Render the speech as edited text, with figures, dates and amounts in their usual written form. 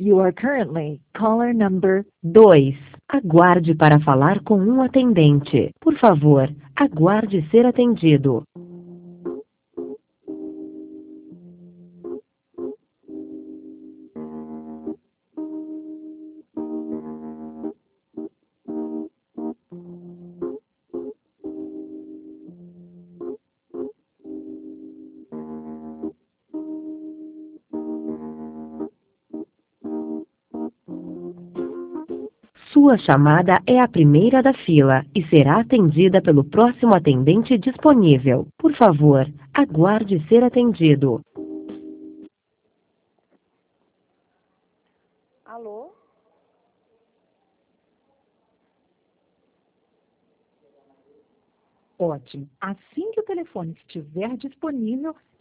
You are currently caller number 2. Aguarde para falar com um atendente. Por favor, aguarde ser atendido. Sua chamada é a primeira da fila e será atendida pelo próximo atendente disponível. Por favor, aguarde ser atendido. Alô? ótimo. Assim que o telefone estiver disponível,